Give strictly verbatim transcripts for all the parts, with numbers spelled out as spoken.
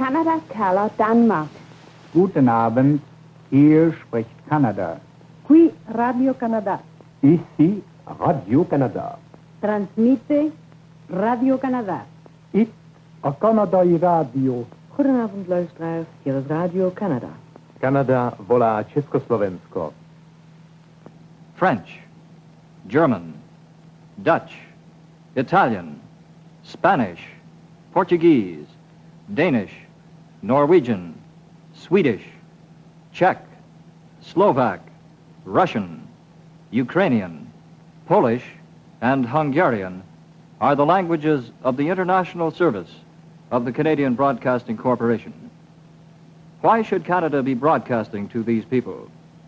Canada talar Danmark. Guten Abend, hier spricht Kanada. Qui Radio Canada. Ici Radio Canada. Transmite Radio Canada. It a Canadai Radio. Goedenavond luisteraars, hier is Radio Canada. Kanada volá Československo. French, German, Dutch, Italian, Spanish, Portuguese, Danish, Norwegian, Swedish, Czech, Slovak, Russian, Ukrainian, Polish, and Hungarian are the languages of the international service of the Canadian Broadcasting Corporation. Why should Canada be broadcasting to these people?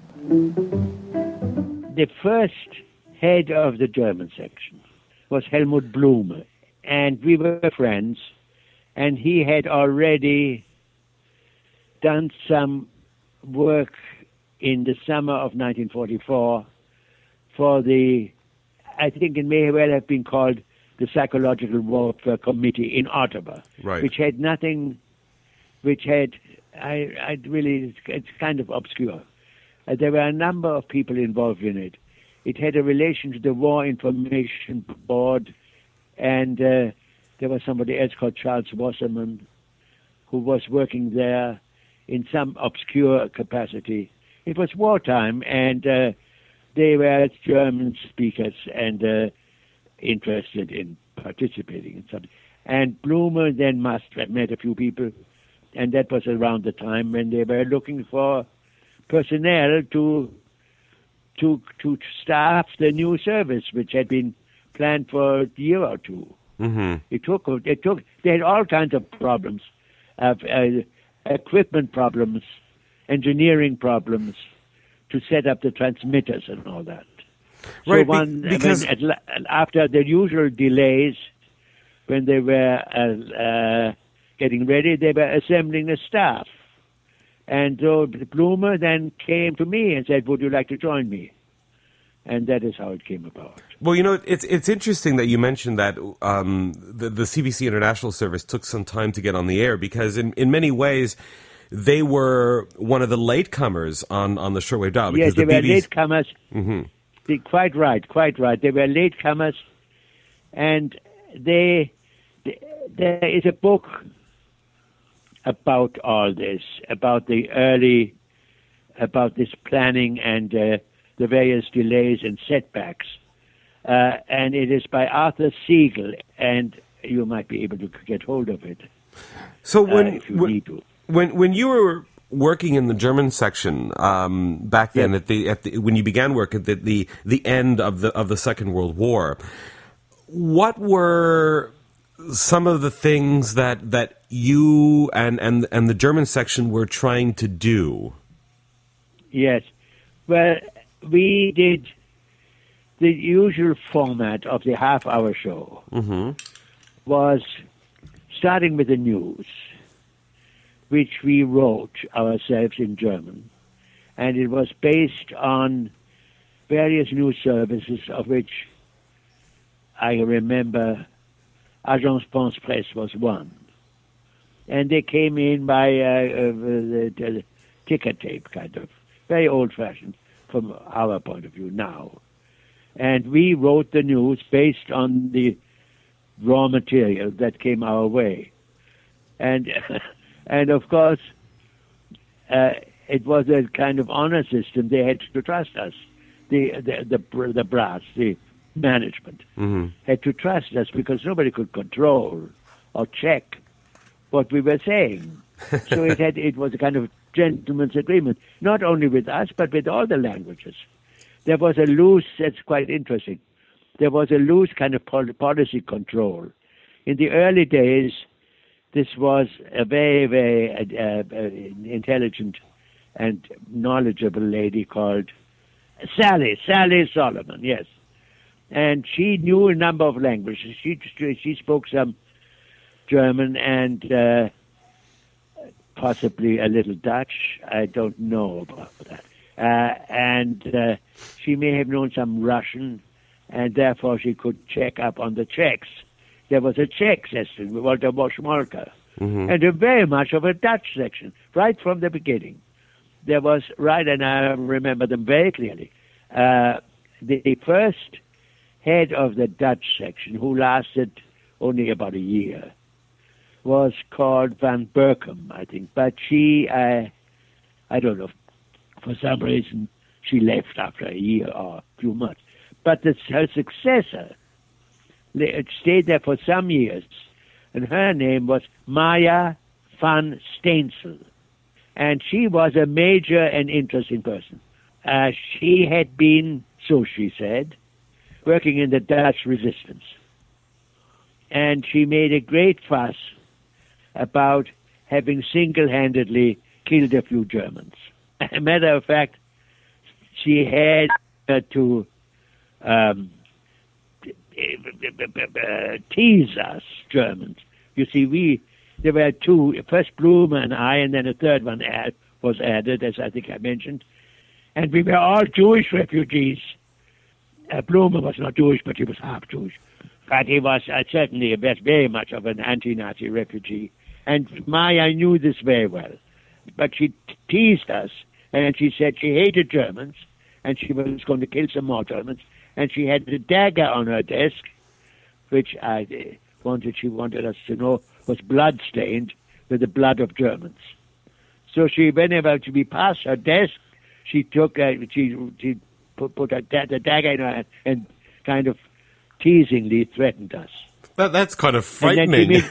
The first head of the German section was Helmut Blume, and we were friends, and he had already done some work in the summer of nineteen forty-four for the, I think it may well have been called the Psychological Warfare Committee in Ottawa, right. which had nothing, which had, I, I really, it's kind of obscure. Uh, there were a number of people involved in it. It had a relation to the War Information Board, and uh, there was somebody else called Charles Wasserman who was working there in some obscure capacity. It was wartime, and uh, they were German speakers and uh, interested in participating in something. And Blume then must have met a few people, and that was around the time when they were looking for personnel to to to staff the new service, which had been planned for a year or two. Mm-hmm. It took it took they had all kinds of problems, of uh, equipment problems, engineering problems, to set up the transmitters and all that. Right, so one, be- because when, at, after the usual delays, when they were uh, uh, getting ready, they were assembling the staff. And so Blume then came to me and said, would you like to join me? And that is how it came about. Well, you know, it's it's interesting that you mentioned that um, the, the C B C International Service took some time to get on the air, because in, in many ways they were one of the latecomers on, on the shortwave dial. Yes, they the were B B C latecomers. Mm-hmm. They, quite right, quite right. They were latecomers, and they, they there is a book about all this, about the early, about this planning and uh, the various delays and setbacks. Uh, and it is by Arthur Siegel, and you might be able to get hold of it. So when, uh, if you when, need to. when when you were working in the German section um, back then, yeah. at the at the when you began work at the, the the end of the of the Second World War, what were some of the things that that you and and and the German section were trying to do? Yes, well, we did the usual format of the half-hour show. Mm-hmm. Was starting with the news, which we wrote ourselves in German, and it was based on various news services, of which I remember Agence France Presse was one. And they came in by uh, uh, the, the ticker tape, kind of, very old-fashioned from our point of view now. And we wrote the news based on the raw material that came our way. And, and of course, uh, it was a kind of honor system. They had to trust us. The, the, the, the brass, the management, mm-hmm. had to trust us because nobody could control or check what we were saying. So it had it was a kind of gentleman's agreement, not only with us, but with all the languages. There was a loose, that's quite interesting, there was a loose kind of policy control. In the early days, this was a very, very uh, uh, intelligent and knowledgeable lady called Sally, Sally Solomon, yes. And she knew a number of languages. She, she spoke some German and uh, possibly a little Dutch. I don't know about that. Uh, and uh, she may have known some Russian, and therefore she could check up on the Czechs. There was a Czech system, Walter Boschmolka, Mm-hmm. and a very much of a Dutch section, right from the beginning. There was, right, and I remember them very clearly, uh, the, the first head of the Dutch section, who lasted only about a year, was called Van Berkem, I think. But she, uh, I don't know, for some reason, she left after a year or a few months. But the, her successor stayed there for some years, and her name was Maya van Steensel. And she was a major and interesting person. Uh, she had been, so she said, working in the Dutch resistance. And she made a great fuss about having single-handedly killed a few Germans. As a matter of fact, she had uh, to um, tease us, Germans. You see, we there were two, first Blume and I, and then a third one add, was added, as I think I mentioned. And we were all Jewish refugees. Uh, Blume was not Jewish, but he was half Jewish. But he was uh, certainly very much of an anti-Nazi refugee. And Maya knew this very well. But she t- teased us, and she said she hated Germans, and she was going to kill some more Germans. And she had a dagger on her desk, which I uh, wanted, she wanted us to know was blood-stained with the blood of Germans. So she, whenever she passed her desk, she took, uh, she, she put, put a, the dagger in her hand and kind of teasingly threatened us. That, that's kind of frightening. Made,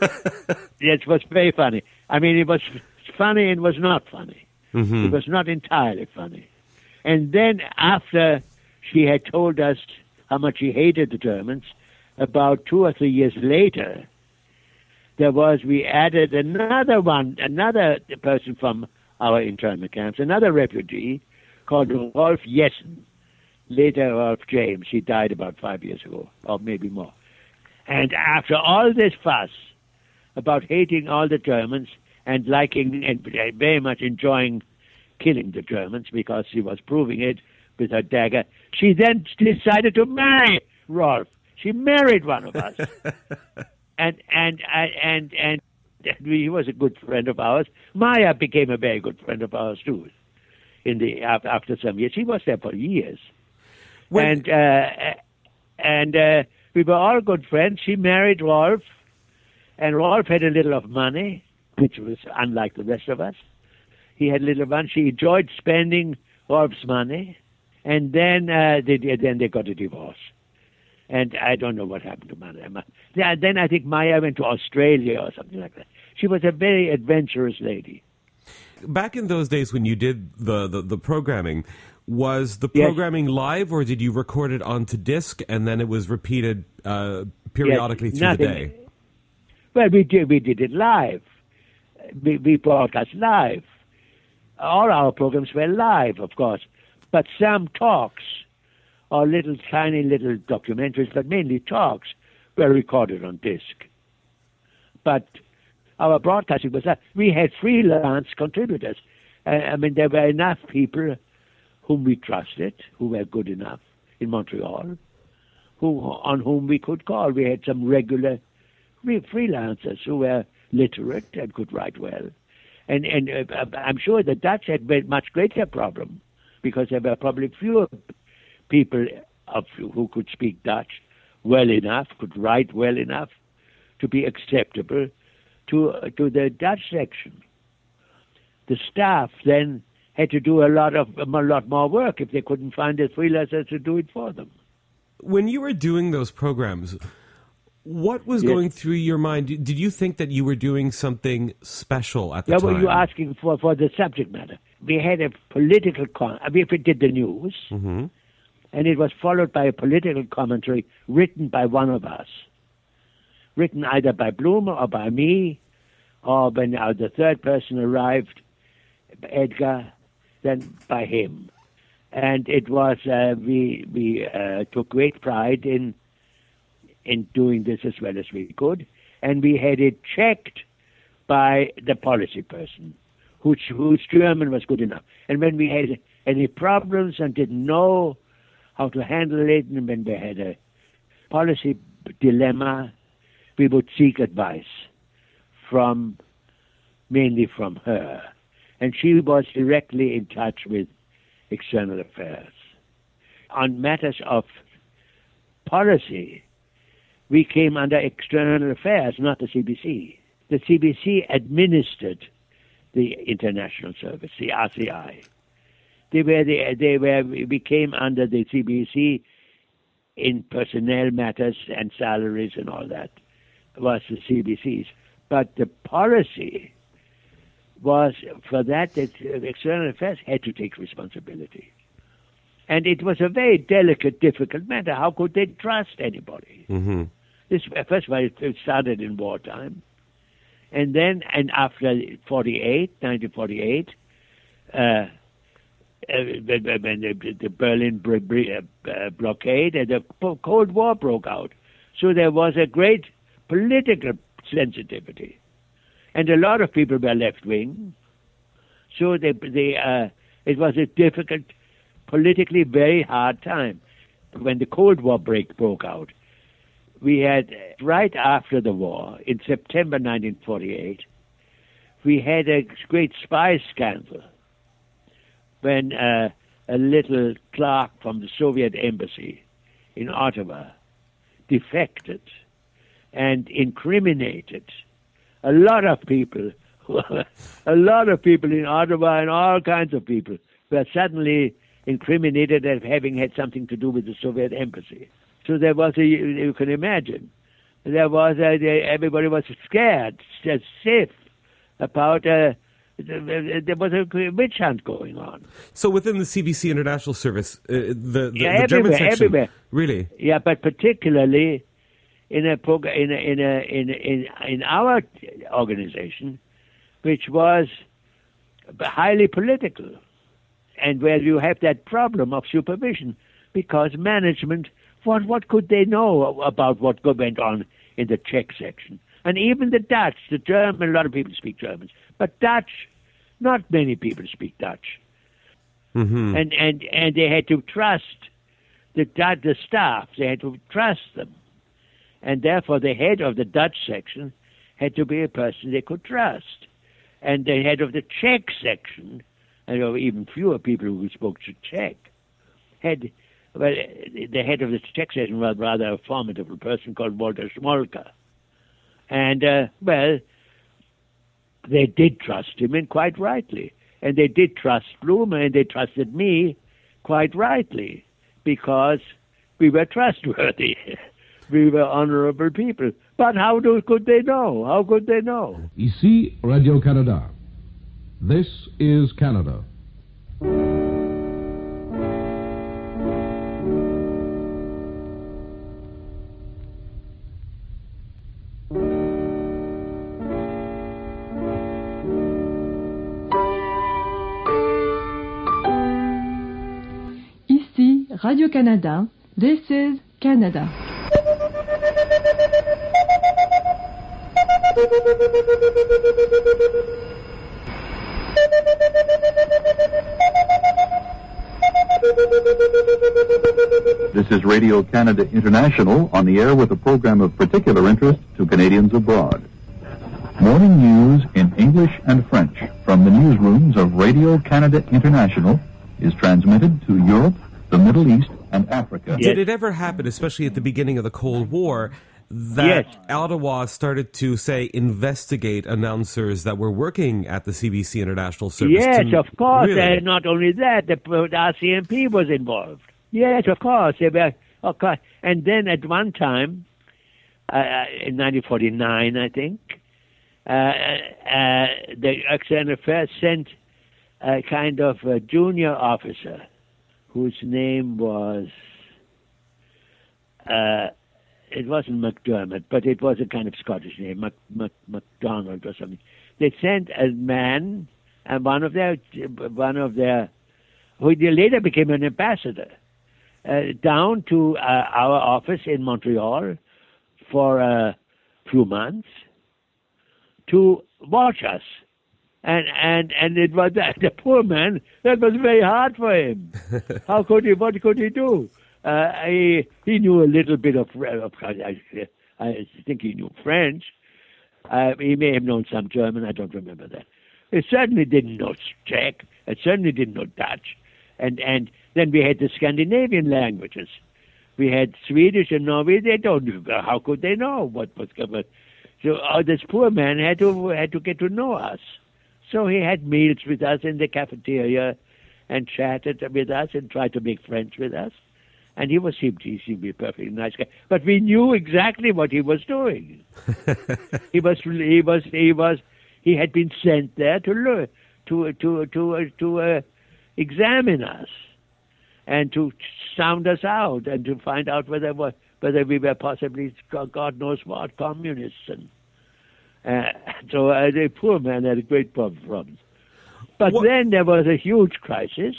it was very funny. I mean, it was funny and was not funny. Mm-hmm. It was not entirely funny. And then after she had told us how much she hated the Germans, about two or three years later, there was, we added another one, another person from our internment camps, another refugee called Rolf Jessen, later Rolf James. He died about five years ago, or maybe more. And after all this fuss about hating all the Germans and liking and very much enjoying killing the Germans because she was proving it with her dagger, she then decided to marry Rolf. She married one of us. and, and, and, and, and he was a good friend of ours. Maya became a very good friend of ours, too, in the, after some years. She was there for years. When... And, uh, and, uh, we were all good friends. She married Rolf, and Rolf had a little of money, which was unlike the rest of us. He had a little money. She enjoyed spending Rolf's money, and then uh, they then they got a divorce. And I don't know what happened to Maya. Then I think Maya went to Australia or something like that. She was a very adventurous lady. Back in those days when you did the, the, the programming, was the Yes. programming live, or did you record it onto disc and then it was repeated uh, periodically Yes, through nothing. the day? Well, we did, we did it live. We, we broadcast live. All our programs were live, of course, but some talks, or little tiny little documentaries, but mainly talks, were recorded on disc. But our broadcasting was that we had freelance contributors. Uh, I mean, there were enough people whom we trusted, who were good enough in Montreal, who on whom we could call. We had some regular freelancers who were literate and could write well. And, and uh, I'm sure the Dutch had a much greater problem because there were probably fewer people of, who could speak Dutch well enough, could write well enough to be acceptable to, uh, to the Dutch section. The staff then had to do a lot of a lot more work if they couldn't find a freelancer to do it for them. When you were doing those programs, what was Yes. going through your mind? Did you think that you were doing something special at the Yeah, time? well, you're asking for, for the subject matter. We had a political con. I mean, we did the news, Mm-hmm. and it was followed by a political commentary written by one of us, written either by Blume or by me, or when uh, the third person arrived, Edgar, then by him. And it was, uh, we we uh, took great pride in in doing this as well as we could, and we had it checked by the policy person, whose, whose German was good enough. And when we had any problems and didn't know how to handle it, and when we had a policy dilemma, we would seek advice from, mainly from her. And she was directly in touch with external affairs. On matters of policy, we came under external affairs, not the C B C. The C B C administered the international service, the R C I. They were the, they were we came under the C B C in personnel matters and salaries and all that was the C B C's. But the policy was for that that external affairs had to take responsibility. And it was a very delicate, difficult matter. How could they trust anybody? Mm-hmm. This, first of all, it started in wartime. And then, and after forty-eight, nineteen forty-eight, uh, when the, the Berlin br- br- uh, blockade and the Cold War broke out. So there was a great political sensitivity. And a lot of people were left-wing. So they, they, uh, it was a difficult, politically very hard time. When the Cold War break broke out, we had, right after the war, in September nineteen forty-eight, we had a great spy scandal when uh, a little clerk from the Soviet embassy in Ottawa defected and incriminated a lot of people, a lot of people in Ottawa and all kinds of people were suddenly incriminated as having had something to do with the Soviet embassy. So there was a, you can imagine, there was a, everybody was scared, stiff about, uh, there was a witch hunt going on. So within the C B C International Service, uh, the, the, yeah, the German section, everywhere. Really? Yeah, but particularly in a prog- in a, in a, in a, in in our organization, which was highly political, and where you have that problem of supervision, because management, what what could they know about what went on in the Czech section? And even the Dutch, the German, a lot of people speak German, but Dutch, not many people speak Dutch. Mm-hmm. And, and, and they had to trust the, the staff, they had to trust them. And therefore the head of the Dutch section had to be a person they could trust. And the head of the Czech section, and there were even fewer people who spoke Czech, had, well, the head of the Czech section was rather a formidable person called Walter Smolka. And, uh, well, they did trust him, and quite rightly. And they did trust Blume, and they trusted me quite rightly, because we were trustworthy. We were honorable people. But how do, could they know? How could they know? Ici Radio-Canada. This is Canada. Ici Radio-Canada. This is Canada. This is Radio Canada International, on the air with a program of particular interest to Canadians abroad. Morning news in English and French from the newsrooms of Radio Canada International is transmitted to Europe, the Middle East, and Africa. Did it ever happen, especially at the beginning of the Cold War, that yes. Ottawa started to, say, investigate announcers that were working at the C B C International Service? Yes, to, of course. really? And not only that, the, the R C M P was involved. Yes, of course. They were, of course. And then at one time, uh, in nineteen forty-nine, I think, uh, uh, the External Affairs sent a kind of a junior officer whose name was, uh, it wasn't MacDermott, but it was a kind of Scottish name, Mac, Mac, MacDonald or something. They sent a man, and one of their, one of their, who later became an ambassador, uh, down to uh, our office in Montreal for a few months to watch us. And and and it was that the poor man, that was very hard for him. How could he? What could he do? Uh, he he knew a little bit of, of I, I think he knew French, Uh, he may have known some German, I don't remember that. He certainly didn't know Czech, it certainly didn't know Dutch. And, and then we had the Scandinavian languages. We had Swedish and Norway. They don't know. How could they know what was covered? So uh, this poor man had to had to get to know us. So he had meals with us in the cafeteria and chatted with us and tried to make friends with us. And he was seemed, he seemed to be a perfectly nice guy. But we knew exactly what he was doing. he was he was he was he had been sent there to learn to to to uh, to uh, examine us and to sound us out and to find out whether whether we were possibly God knows what communists. And uh, so uh, the poor man had a great problem. But what? Then there was a huge crisis,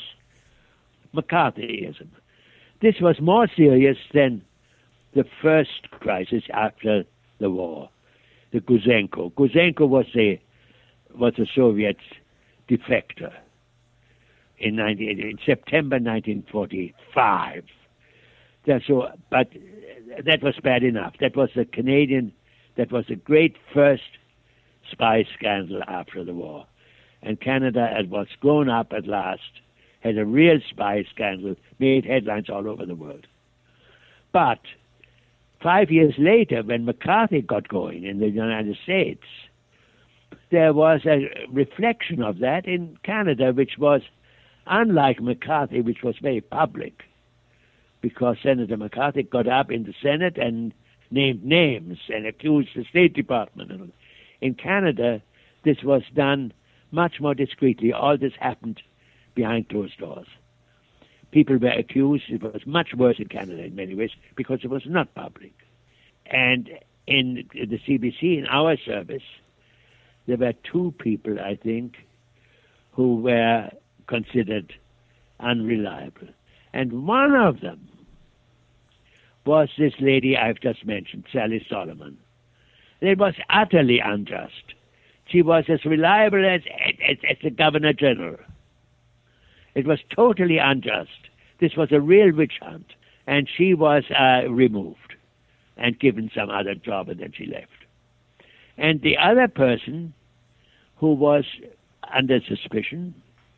McCarthyism. This was more serious than the first crisis after the war, the Guzenko. Guzenko was a was a Soviet defector in, nineteen, in September nineteen forty-five. That, so, but that was bad enough. That was a Canadian. That was a great first spy scandal after the war, and Canada, as was grown up at last, had a real spy scandal, made headlines all over the world. But five years later, when McCarthy got going in the United States, there was a reflection of that in Canada, which was unlike McCarthy, which was very public, because Senator McCarthy got up in the Senate and named names and accused the State Department. In Canada, this was done much more discreetly. All this happened behind closed doors. People were accused. It was much worse in Canada in many ways because it was not public. And in the C B C, in our service, there were two people, I think, who were considered unreliable. And one of them was this lady I've just mentioned, Sally Solomon. And it was utterly unjust. She was as reliable as, as, as the Governor General. It was totally unjust. This was a real witch hunt. And she was uh, removed and given some other job, and then she left. And the other person who was under suspicion,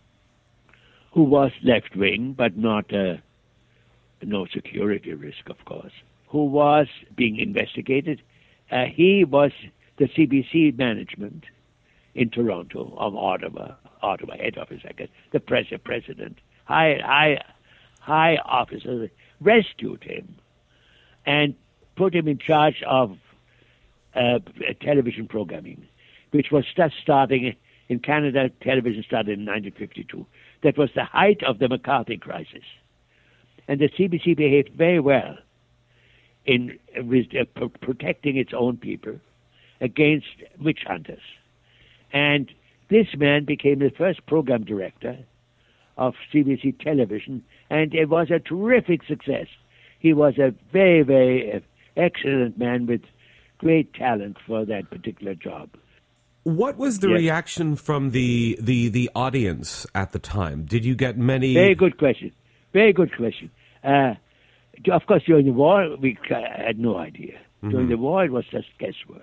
who was left-wing, but not uh, no security risk, of course, who was being investigated, uh, he was the C B C management in Toronto, of Ottawa, Ottawa head office, I guess, the press president, high, high, high officers rescued him and put him in charge of uh, television programming, which was just starting in Canada. Television started in nineteen fifty-two. That was the height of the McCarthy crisis. And the C B C behaved very well in uh, p- protecting its own people against witch hunters. And this man became the first program director of C B C television, and it was a terrific success. He was a very, very excellent man with great talent for that particular job. What was the yes. reaction from the, the, the audience at the time? Did you get many... Very good question. Very good question. Uh, of course, during the war, we had no idea. Mm-hmm. During the war, it was just guesswork.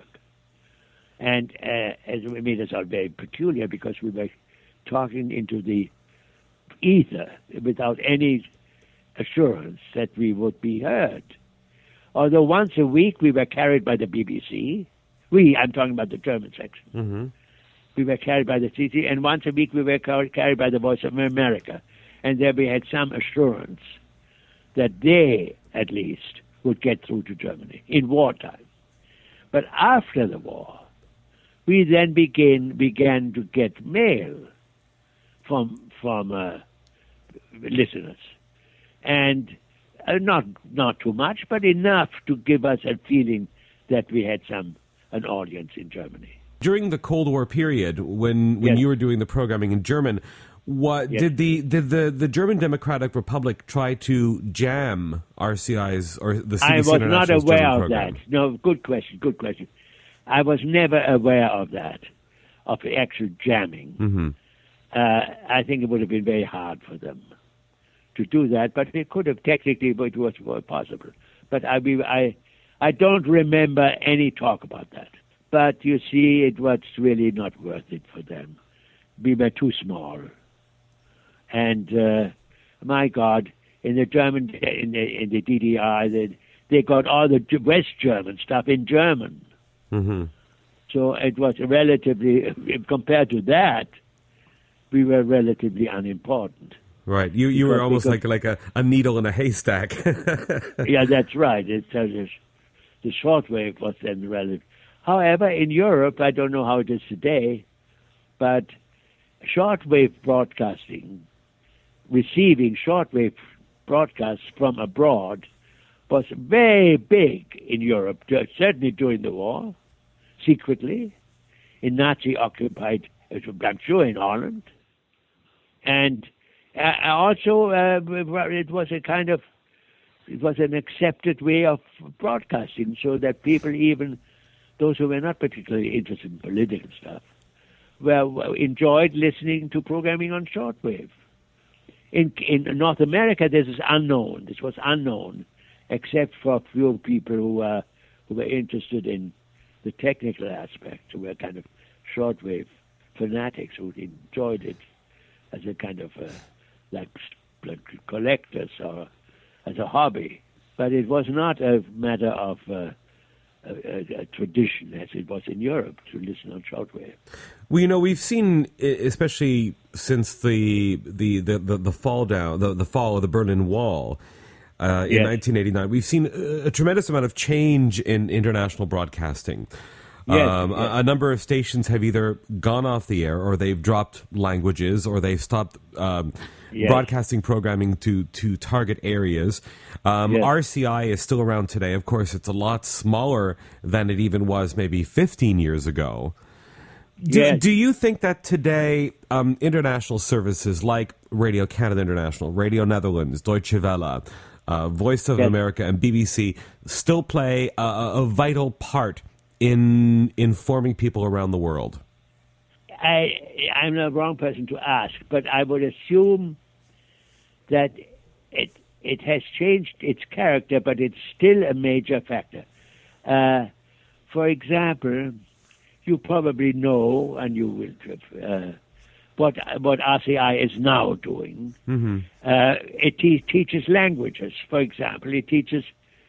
And uh, it made us all very peculiar because we were talking into the ether without any assurance that we would be heard. Although once a week we were carried by the B B C. We, I'm talking about the German section. Mm-hmm. We were carried by the C C, and once a week we were carried by the Voice of America. And there we had some assurance that they, at least, would get through to Germany in wartime. But after the war, we then began began to get mail from from uh, listeners, and uh, not not too much, but enough to give us a feeling that we had some an audience in Germany. During the Cold War period, when when yes. you were doing the programming in German, what yes. did the did the, the German Democratic Republic try to jam R C I's or the C B C I was not aware German of program? that. No, good question. Good question. I was never aware of that, of the actual jamming. Mm-hmm. Uh, I think it would have been very hard for them to do that, but it could have technically, but it was possible. But I, I, I don't remember any talk about that. but you see, it was really not worth it for them. We were too small. And, uh, my God, in the German, in the, in the D D R, they, they got all the West German stuff in German. Mm-hmm. So it was relatively, compared to that, we were relatively unimportant. Right. You you were Because- almost because- like like a, a needle in a haystack. Yeah, that's right. It's, uh, the the shortwave was then relative. However, in Europe, I don't know how it is today, but shortwave broadcasting, receiving shortwave broadcasts from abroad, was very big in Europe, uh, certainly during the war, secretly, in Nazi-occupied, I'm sure in Holland. And uh, also, uh, it was a kind of, it was an accepted way of broadcasting, so that people, even those who were not particularly interested in political stuff, well, enjoyed listening to programming on shortwave. In in North America, this is unknown. This was unknown, except for a few people who were who were interested in the technical aspects, who were kind of shortwave fanatics who enjoyed it as a kind of uh, like, like collectors or as a hobby. But it was not a matter of uh, a, a, a tradition as it was in Europe to listen on shortwave. Well, you know, we've seen, e- especially since the the the, the, the fall down, the, the fall of the Berlin Wall uh, in Yes. nineteen eighty-nine, we've seen a, a tremendous amount of change in international broadcasting. Yes, um, yes. A, a number of stations have either gone off the air, or they've dropped languages, or they've stopped um, Yes. broadcasting programming to, to target areas. Um, Yes. R C I is still around today. Of course, it's a lot smaller than it even was maybe fifteen years ago. Do, Yes. do you think that today um, international services like Radio Canada International, Radio Netherlands, Deutsche Welle, uh, Voice of Yes. America, and B B C still play a, a vital part in informing people around the world? I, I'm the wrong person to ask, but I would assume that it it has changed its character, but it's still a major factor. Uh, for example, you probably know, and you will, uh, what what R C I is now doing. Mm-hmm. Uh, it te- teaches languages. For example, it teaches.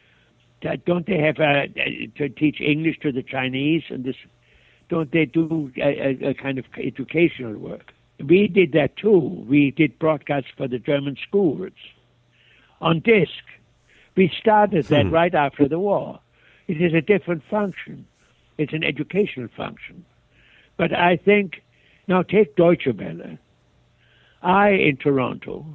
Don't they have uh, to teach English to the Chinese and this? Don't they do a, a, a kind of educational work? We did that too. We did broadcasts for the German schools on disc. We started that Hmm. right after the war. It is a different function. It's an educational function. But I think, now take Deutsche Welle. I, in Toronto,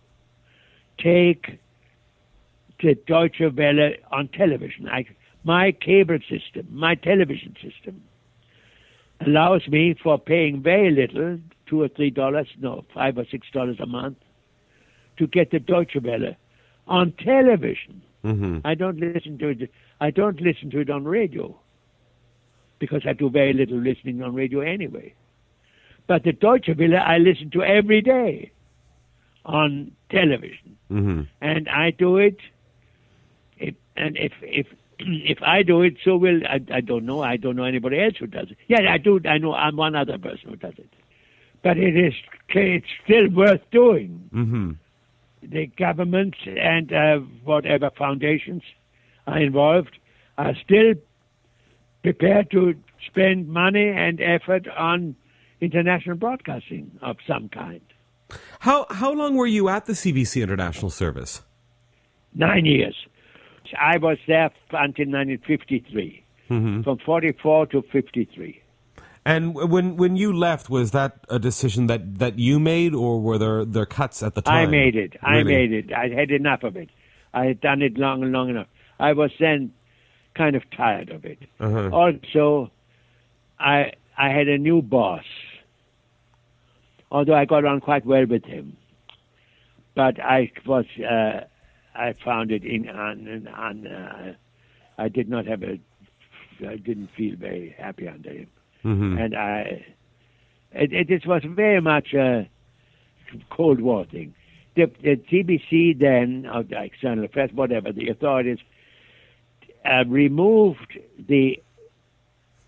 take the Deutsche Welle on television. I, my cable system, my television system, allows me, for paying very little, two or three dollars, no, five or six dollars a month, to get the Deutsche Welle on television. Mm-hmm. I don't listen to it. I don't listen to it on radio because I do very little listening on radio anyway. But the Deutsche Welle I listen to every day on television, Mm-hmm. and I do it. If, and if if if I do it, so will I. I don't know. I don't know anybody else who does it. Yeah, I do. I know. I'm one other person who does it, but it is. It's still worth doing. Mm-hmm. The government and uh, whatever foundations are involved are still prepared to spend money and effort on international broadcasting of some kind. How how long were you at the C B C International Service? Nine years. I was there until nineteen fifty-three, Mm-hmm. from forty-four to fifty-three. And when when you left, was that a decision that, that you made, or were there, there cuts at the time? I made it. I Really? made it. I had enough of it. I had done it long and long enough. I was then kind of tired of it. Uh-huh. Also, I I had a new boss, although I got on quite well with him. But I was uh, I found it in on on. Uh, I did not have a. I didn't feel very happy under him. Mm-hmm. And I, it, it, it was very much a Cold War thing. The, the T B C then, or the external affairs, whatever, the authorities uh, removed the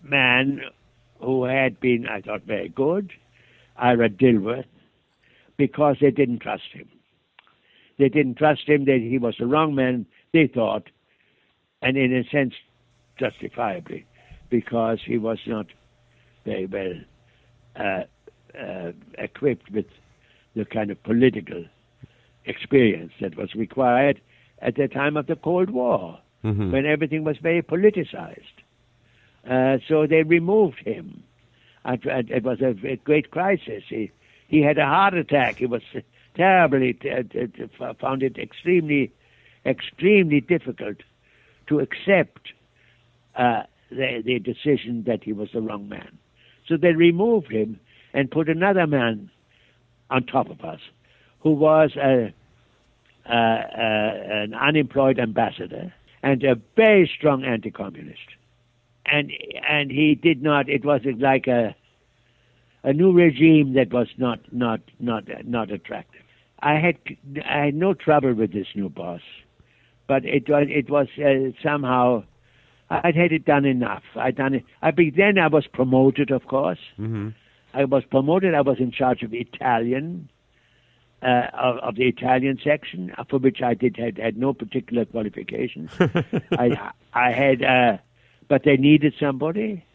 man who had been, I thought, very good, Ira Dilworth, because they didn't trust him. They didn't trust him, that he was the wrong man, they thought, and in a sense, justifiably, because he was not very well uh, uh, equipped with the kind of political experience that was required at the time of the Cold War, mm-hmm. when everything was very politicized. Uh, so they removed him. And, and it was a, a great crisis. He, he had a heart attack. He was terribly, t- t- t- found it extremely, extremely difficult to accept uh, the, the decision that he was the wrong man. So they removed him and put another man on top of us, who was a, a, a, an unemployed ambassador and a very strong anti-communist. And and he did not. It was like a a new regime that was not not not not attractive. I had I had no trouble with this new boss, but it was it was uh, somehow I'd had it done enough. I'd done it. I then I was promoted, of course. Mm-hmm. I was promoted. I was in charge of Italian, uh, of, of the Italian section, for which I did had, had no particular qualifications. I I had. Uh, But they needed somebody.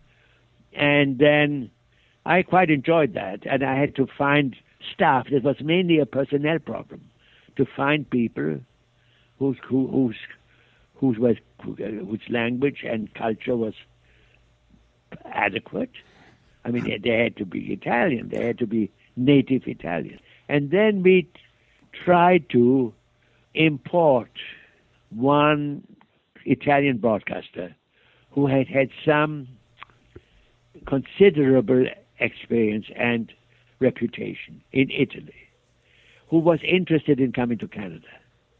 And then I quite enjoyed that. And I had to find staff. It was mainly a personnel problem, to find people whose, who, whose, whose, was, whose language and culture was adequate. I mean, they, they had to be Italian. They had to be native Italian. And then we tried to import one Italian broadcaster who had had some considerable experience and reputation in Italy, who was interested in coming to Canada.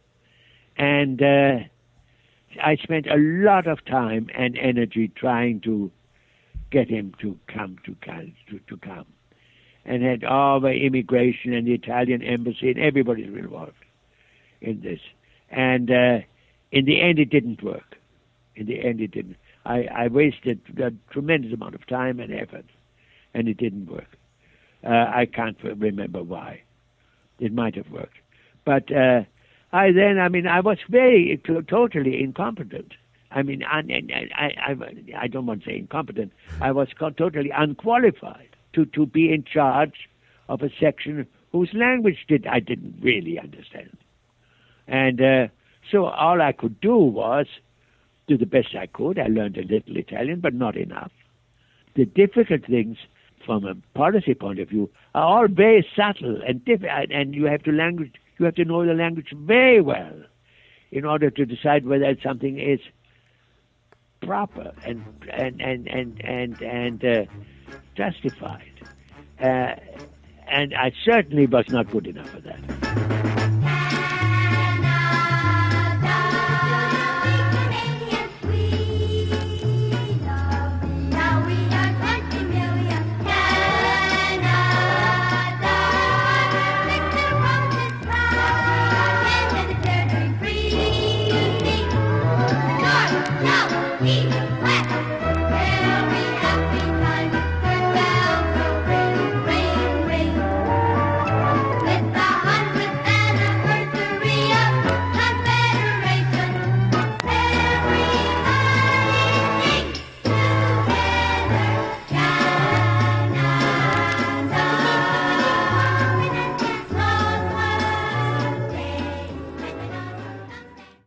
And uh, I spent a lot of time and energy trying to get him to come to, to, to come. And had all the immigration and the Italian embassy, and everybody was involved in this. And uh, in the end, it didn't work. In the end, it didn't. I, I wasted a tremendous amount of time and effort, and it didn't work. Uh, I can't remember why. It might have worked. But uh, I then, I mean, I was very, t- totally incompetent. I mean, I, I, I, I don't want to say incompetent. I was co- totally unqualified to, to be in charge of a section whose language did I didn't really understand. And uh, so all I could do was do the best I could. I learned a little Italian, but not enough. The difficult things from a policy point of view are all very subtle and diff- and you have to language you have to know the language very well in order to decide whether something is proper and and and and and, and uh, justified. Uh, and I certainly was not good enough for that.